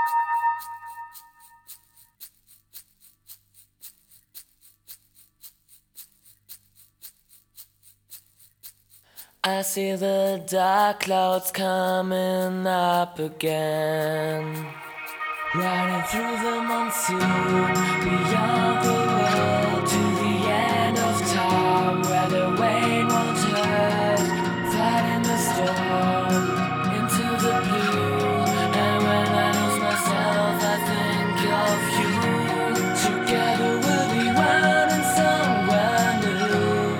I see the dark clouds coming up again, riding through the monsoon, beyond the world to the end of time, where the rain won't hurt, fighting the storm into the blue. And when I lose myself, I think of you. Together we'll be running somewhere new.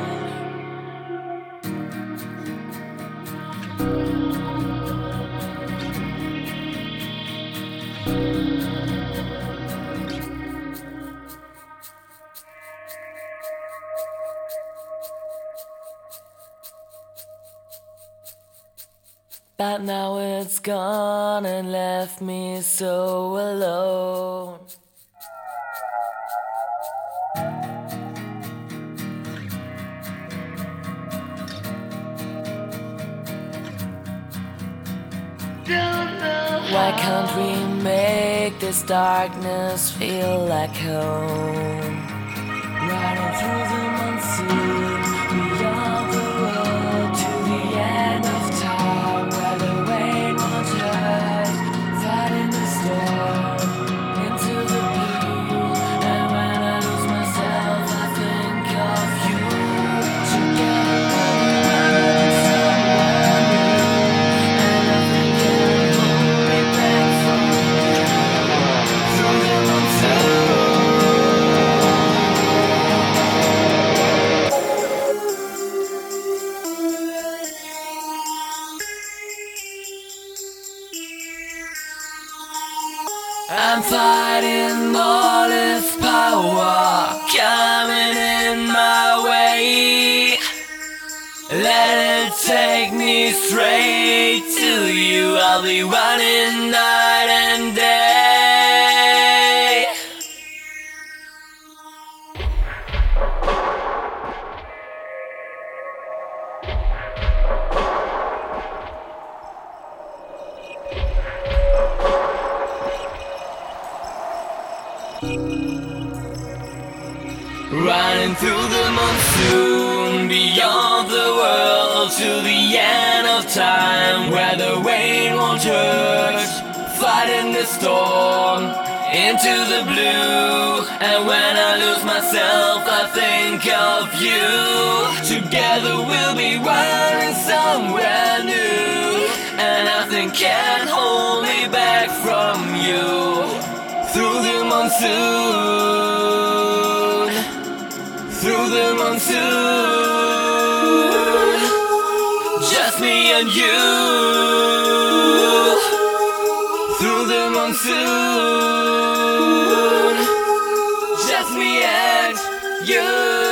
But now it's gone and left me so alone. Why can't we make this darkness feel like home? Riding through the monsoon, beyond the world to the end of time, where the rain won't hurt, fighting the storm into the blue. And when I lose myself, I think of you. Together we'll be running somewhere new, and nothing can hold me back from you. Through the monsoon. I'm fighting all this power coming in my way. Let it take me straight to you. I'll be running night and day. Running through the monsoon, beyond the world to the end of time, where the rain won't hurt, fighting the storm into the blue. And when I lose myself, I think of you. Together we'll be running somewhere new, and nothing can hold me back from you. Through the monsoon, through the monsoon, just me and you. Through the monsoon, just me and you.